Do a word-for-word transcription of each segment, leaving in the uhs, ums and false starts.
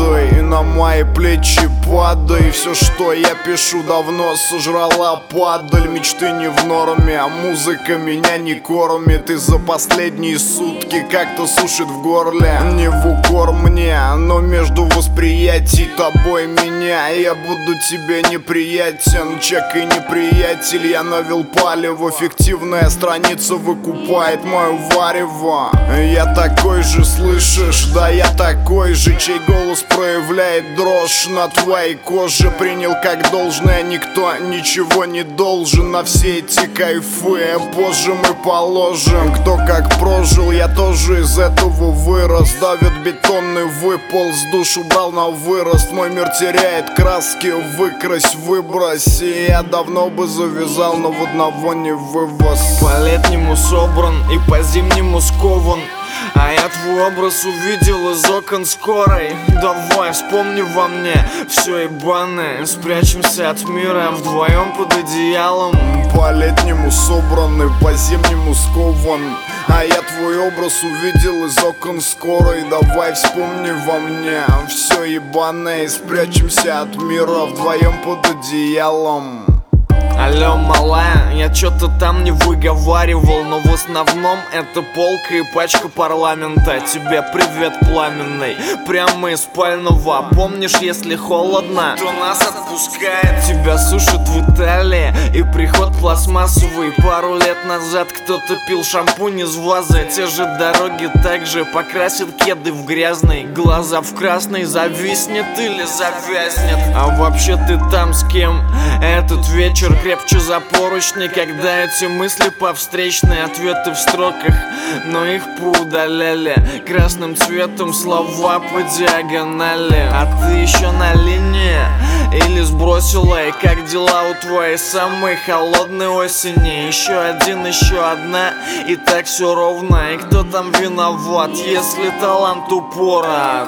падай, на мои плечи падай. Все, что я пишу, давно сожрала падаль. Мечты не в норме, а музыка меня не кормит. И за последние сутки как-то сушит в горле. Не в укор мне, но между восприятий тобой меня. Я буду тебе неприятен, чек и неприятель. Я навел палево, фиктивная страница выкупает мою варево. Я такой же, слышишь, да я такой же, чей голос проявляет дрожь на твоей коже. Принял как должное, никто ничего не должен. На все эти кайфы позже мы положим. Кто как прожил, я тоже из этого вырос. Давит бетонный выполз, душу брал на вырост. Мой мир теряет краски, выкрась, выбрось. И я давно бы завязал, но в одного не вывоз. По-летнему собран и по-зимнему скован, а я твой образ увидел из окон скорой. Давай, вспомни во мне все ебаное. Спрячемся от мира вдвоем под одеялом. По-летнему собран и по-зимнему скован, а я твой образ увидел из окон скорой. Давай, вспомни во мне все ебаное. Спрячемся от мира вдвоем под одеялом. Алло, малая, я чё-то там не выговаривал, но в основном это полка и пачка парламента. Тебе привет пламенный, прямо из спального. Помнишь, если холодно, то нас отпускает. Тебя сушит в Италии и приход пластмассовый. Пару лет назад кто-то пил шампунь из вазы. Те же дороги также покрасят кеды в грязный. Глаза в красный, зависнет или завязнет. А вообще ты там с кем? Этот вечер крепче за поручни, когда эти мысли по встречной, ответы в строках, но их поудаляли красным цветом слова по диагонали. А ты еще на линии или сбросила? И как дела у твоей самой холодной осени? Еще один, еще одна, и так все ровно. И кто там виноват, если талант упорот?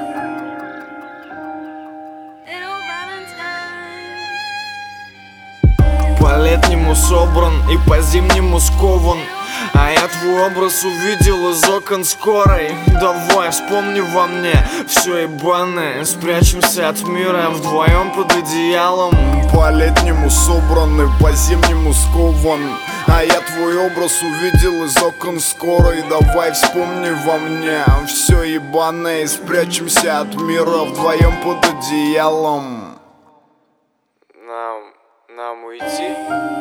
По-летнему собран и по-зимнему скован, а я твой образ увидел из окон скорой. Давай, вспомни во мне все ебаное. Спрячемся от мира вдвоем под одеялом. По-летнему собран и по-зимнему скован, а я твой образ увидел из окон скорой. Давай, вспомни во мне все ебаное. Спрячемся от мира вдвоем под одеялом. Нам, нам уйти?